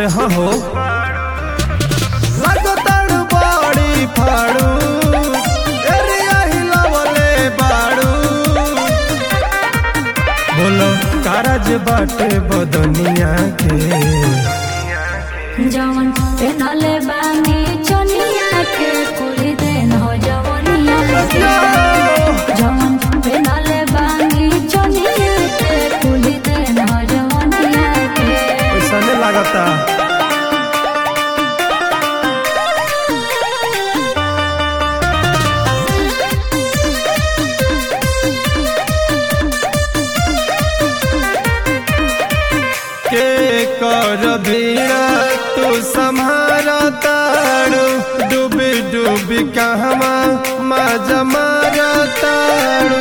हो लगताड़ बड़ी फाड़ू एरिया हिलावले बाड़ू बोलो कारज बाटे बदनिया के जवन पेनले बानी चनिया के कुली देन हो जवनिया के जवन पेनले बानी चनिया के कुली देन हो जवनिया के ऐसा नहीं लगता के कर भीड़ा तू सम्हारा ताड़ू डूबी डूबी कहवा मजा मारा ताड़ू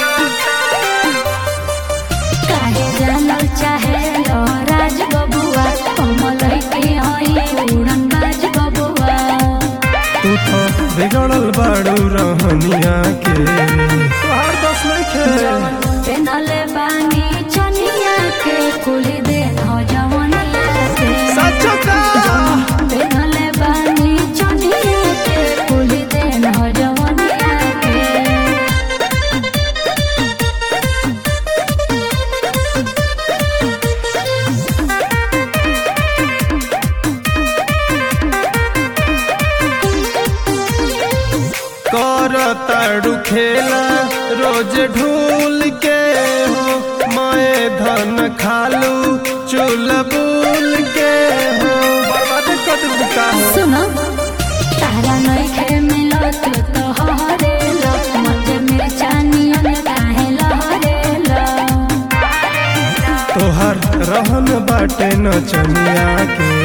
काहे जानल चाहे लो राज बबुआ कमल के होई उड़न बाज बबुआ तू तो बिगड़ल बाड़ू रहनिया के तोहार दस नहीं खे जवन पेनले बानी चनिया के कुली देन हो जवनिया के सच का पेनले बानी चनिया के कुली देन हो जवनिया के कर ताड़ू खेला रोज ढूल के हो मैं धन खालू चूल बूल के हो बर्बाद कर बुका हो सुनो तारा नइखे मिलत तो हरेलो मजे में चानियन काहे लहरेलो तोहर रहन बाटे नचनिया के